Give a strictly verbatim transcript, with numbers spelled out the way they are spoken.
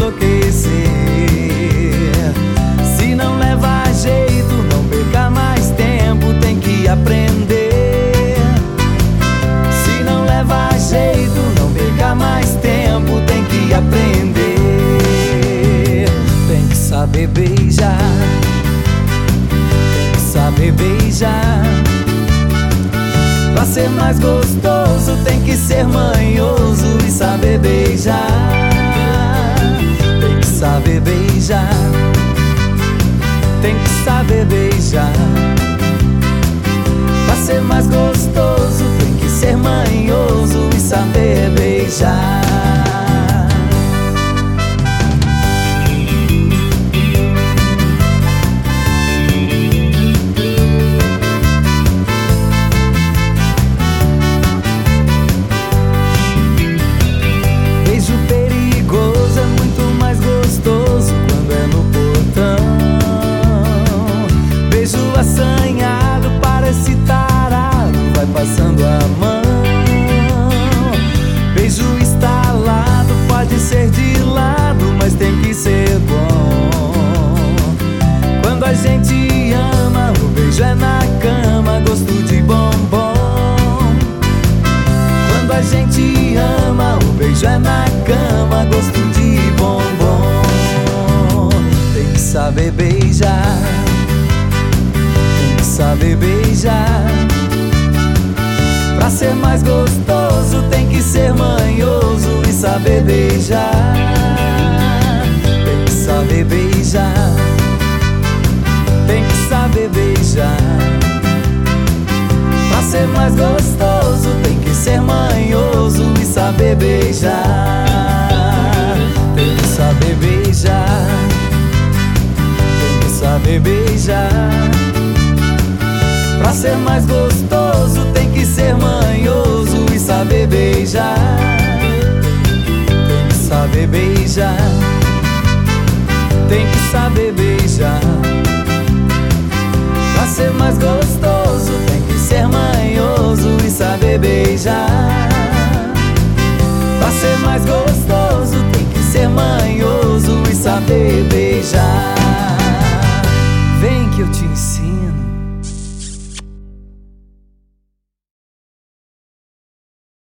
enlouquecer. Se não leva jeito, não perca mais tempo, tem que aprender. Se não leva jeito, não perca mais tempo, tem que aprender. Tem que saber beijar, tem que saber beijar. Pra ser mais gostoso tem que ser manhoso e saber beijar. Tem que saber beijar, tem que saber beijar. Pra ser mais gostoso tem que ser manhoso e saber beijar. Assanhado, parece tarado, vai passando a mão. Beijo estalado, pode ser de lado, mas tem que ser bom. Quando a gente ama, o beijo é na cama, gosto de bombom. Quando a gente ama, o beijo é na cama, gosto de bombom. Tem que saber beijar, saber beijar. Pra ser mais gostoso tem que ser manhoso e saber beijar. Tem que saber beijar, tem que saber beijar. Pra ser mais gostoso tem que ser manhoso e saber beijar. Tem que saber beijar, tem que saber beijar. Pra ser mais gostoso tem que ser manhoso e saber beijar. Tem que saber beijar, tem que saber beijar. Pra ser mais gostoso tem que ser manhoso e saber beijar.